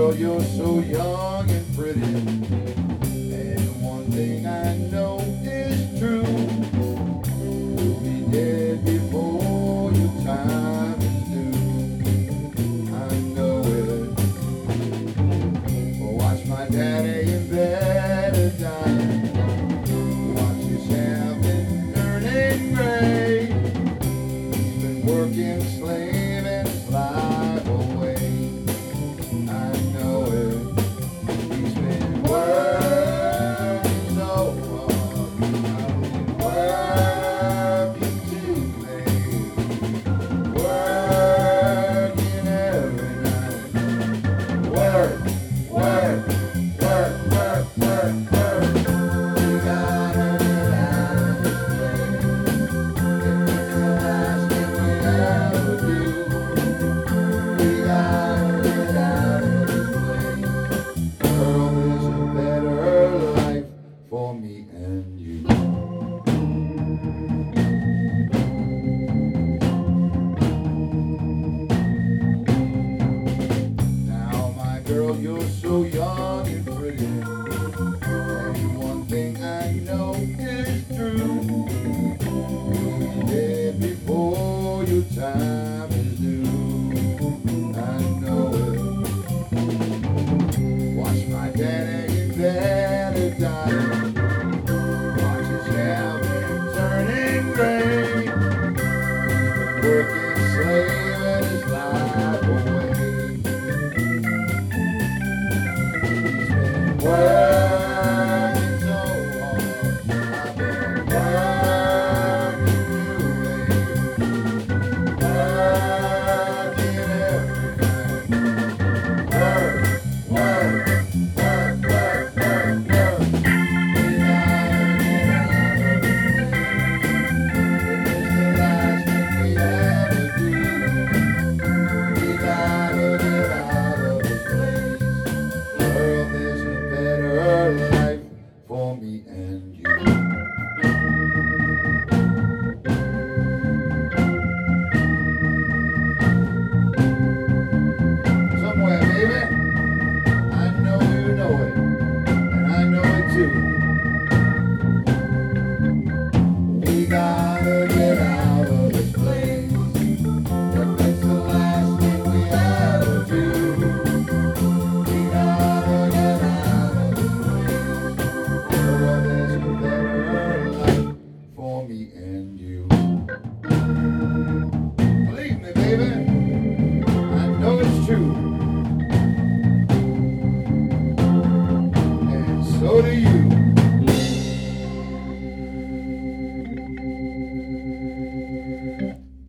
Girl, you're so young and pretty, and one thing I know is true. You'll be dead before your time is due. I know it. Watch my daddy in bed at night. Watch his hair been turning gray. He's been working slave